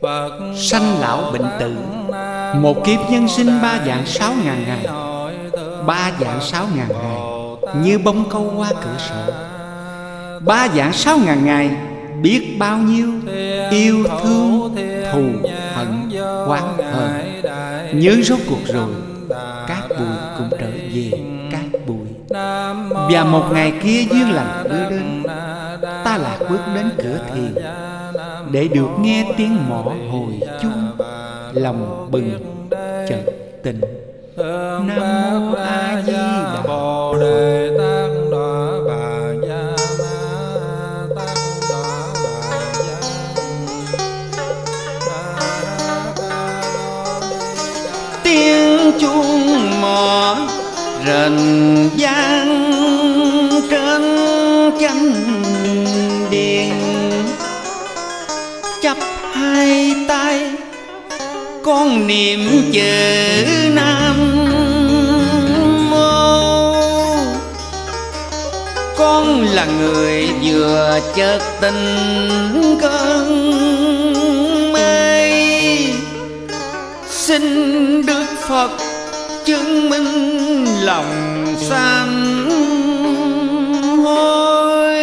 Sanh lão bệnh tử, một kiếp nhân sinh 3 vạn 6 ngàn ngày. 3 vạn 6 ngàn ngày như bóng câu qua cửa sổ. 3 vạn 6 ngàn ngày biết bao nhiêu yêu thương, thù hận, oán hờn. Nhưng rốt cuộc rồi cát bụi cũng trở về cát bụi. Và một ngày kia duyên lành đưa đến, ta lạc bước đến cửa thiền để được nghe tiếng mõ hồi chuông. Lòng bừng chợt tỉnh. Nam mô A Di Đà Bồ Đề Tát Đọa Bà Gia Ma Tát Đọa Bà Gia. Tiếng chuông mõ rền vang trên chánh điện, chắp hai tay con niệm chữ Nam Mô. Con là người vừa chợt tình cơn mê, xin Đức Phật chứng minh lòng sám hối.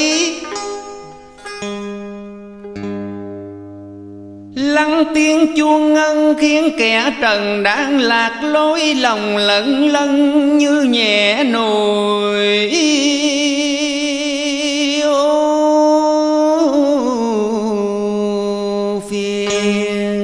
Lắng tiếng chuông ngân khiến kẻ trần đang lạc lối, lòng lẫn lẫn như nhẹ nồi phiền.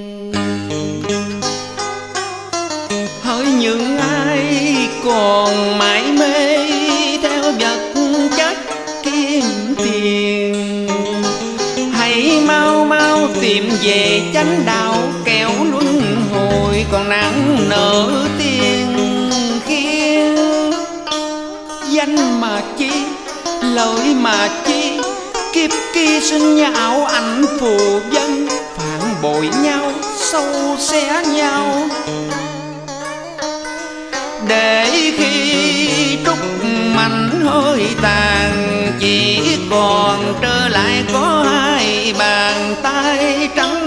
Hỡi những ai còn mãi mê theo vật chất kiếm tiền, hãy mau mau tìm về chánh đạo, kẻo luân hồi còn nặng nợ tiền khiên. Danh mà chi, lợi mà chi, kiếp kia sinh nhà ảo ảnh phù dân, phản bội nhau, sâu xé nhau, để khi trúc mạnh hơi tàn, chỉ còn trở lại có hai bàn tay trắng.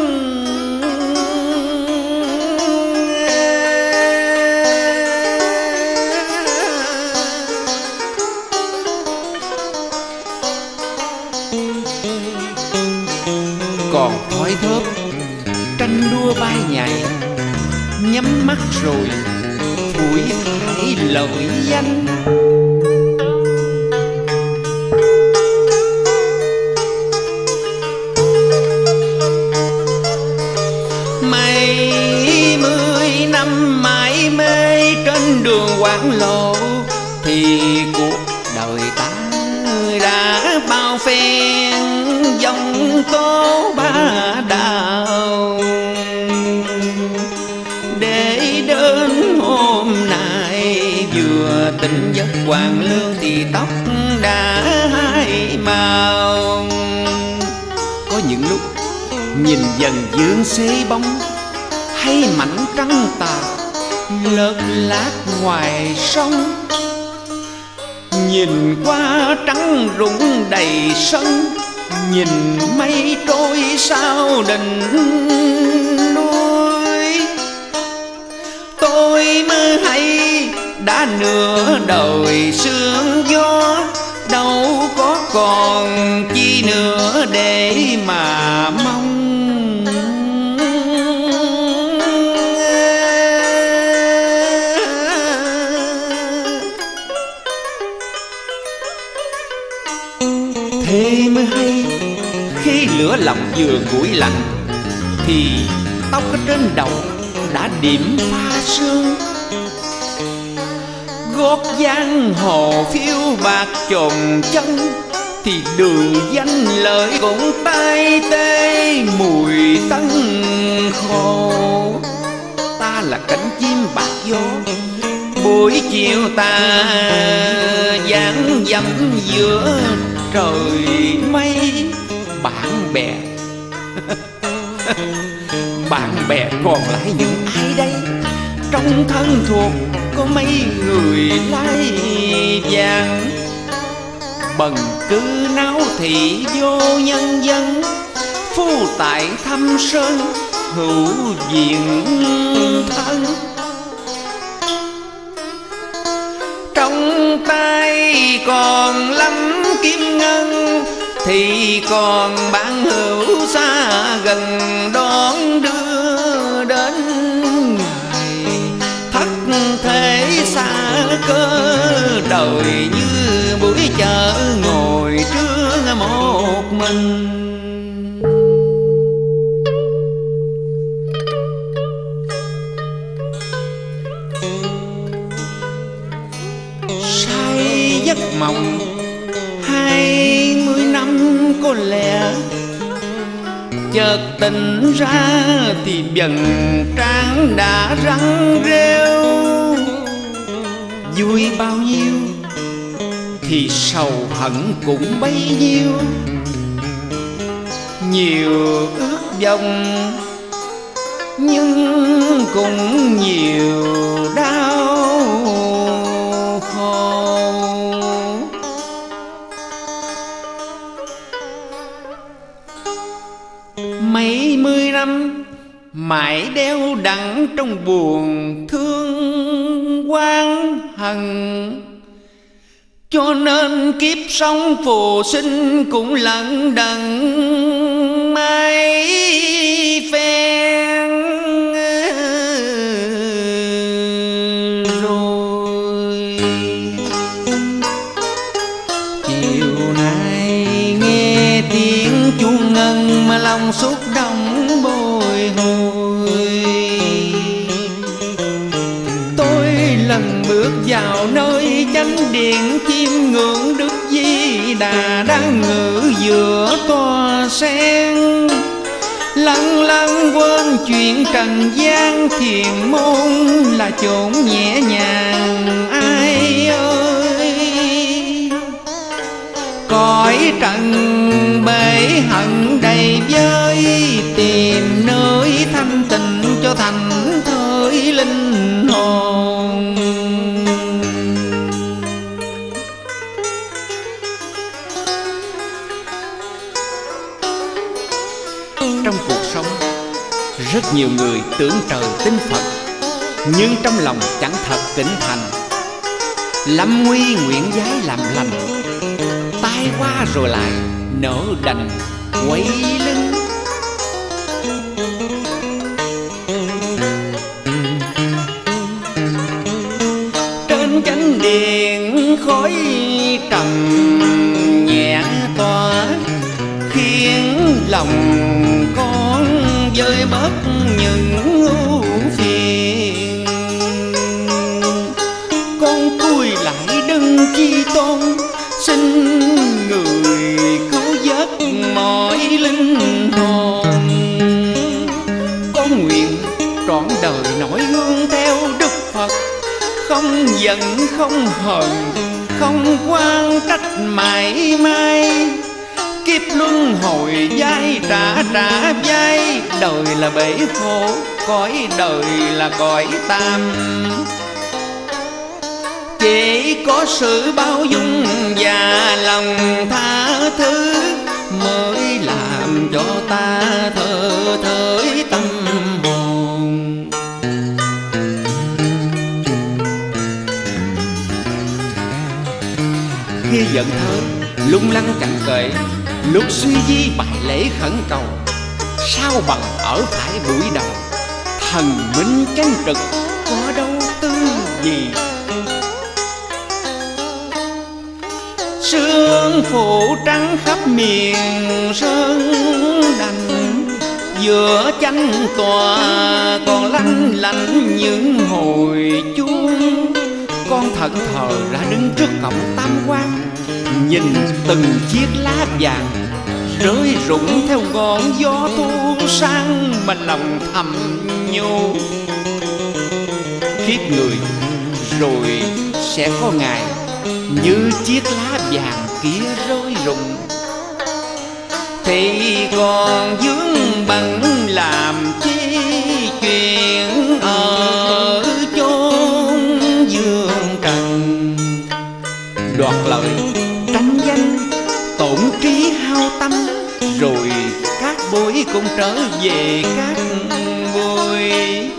Còn thói thóp tranh đua bay nhảy, nhắm mắt rồi phủi thải lợi danh. Mấy mươi năm mãi mê trên đường quảng lộ, thì cuộc đời ta đã bao phen dòng tố ba đạo, để đến hôm nay vừa tỉnh giấc hoàn lương thì tóc đã hai màu. Có những lúc nhìn dần dương xế bóng, hay mảnh trăng tà lợt lát ngoài sông, nhìn qua trắng rụng đầy sân, nhìn mây trôi sao đỉnh núi. Tôi mơ hay đã nửa đời sương gió, đâu có còn chi nữa để mà mong. Thế mới hay khi lửa lòng vừa nguội lạnh, thì tóc ở trên đầu đã điểm pha sương. Gót giang hồ phiêu bạc chồn chân, thì đường danh lợi cũng tay tê mùi tân khô. Ta là cánh chim bạc gió, buổi chiều ta dáng dẫm giữa trời mây. Bạn bè bạn bè còn lại những ai đây? Trong thân thuộc có mấy người lai vàng, bần cư náo thị vô nhân dân, phú tại Thâm Sơn hữu diện thân. Trong tay còn lắm kim ngân, thì còn bạn hữu xa gần đón đưa đến ngày thất thế xa cơ. Đời như buổi chợ ngồi trưa một mình. Say giấc mộng 20 năm có lẽ, chợt tỉnh ra thì vầng trán đã răng rêu. Vui bao nhiêu thì sầu hận cũng bấy nhiêu, nhiều ước vọng nhưng cũng nhiều đau khổ. Mấy mươi năm mãi đeo đặng trong buồn thương oán hận, cho nên kiếp sống phù sinh cũng lận đận mấy phen rồi. Chiều nay nghe tiếng chuông ngân mà lòng xúc động bồi hồi. Tôi lần bước vào nơi chánh điện chiêm ngưỡng Đức Di Đà đang ngự giữa tòa sen. Lăng lăng quên chuyện trần gian, thiền môn là chốn nhẹ nhàng ai ơi. Cõi trần bể hận đầy vơi, tìm nơi thanh tịnh cho thành thơi linh hồn. Trong cuộc sống, rất nhiều người tưởng trời tin Phật, nhưng trong lòng chẳng thật kính thành. Lâm nguy nguyện giái làm lành, tai qua rồi lại nỡ đành quay lưng. Trên chánh điện khói trầm nhẹ tỏa, khiến lòng con vơi bớt những ưu phiền. Con cúi lại đấng Chi Tôn, xin người cứu vớt mọi linh hồn. Con nguyện trọn đời nổi hương theo Đức Phật, không giận không hờn không oan trách mãi mai. Kiếp luân hồi vai trả trả vai, đời là bể khổ, cõi đời là cõi tam. Chỉ có sự bao dung và lòng tha thứ mới làm cho ta thơ thới tâm hồn. Khi giận thơ lung lăng chẳng kể, lúc suy di bài lễ khẩn cầu, sao bằng ở phải buổi đầu. Thần minh canh trực có đâu tư gì, sương phủ trắng khắp miền sơn đành. Giữa chánh tòa còn lanh lảnh những hồi chuông. Con thẫn thờ ra đứng trước cổng tam quan, nhìn từng chiếc lá vàng rơi rụng theo ngọn gió thu sang, mà lòng thầm nhủ kiếp người rồi sẽ có ngày như chiếc lá vàng kia rơi rụng, thì còn vướng bận làm chi chuyện ở chốn dương trần. Đoạt lợi tranh danh tổn trí hao tâm, rồi các cát bụi cùng trở về cát bụi.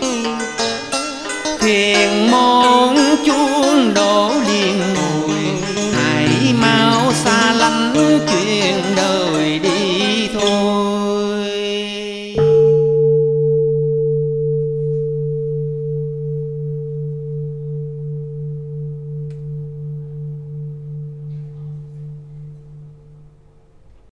Thiền môn chuông đổ liền ngồi, hãy mau xa lánh chuyện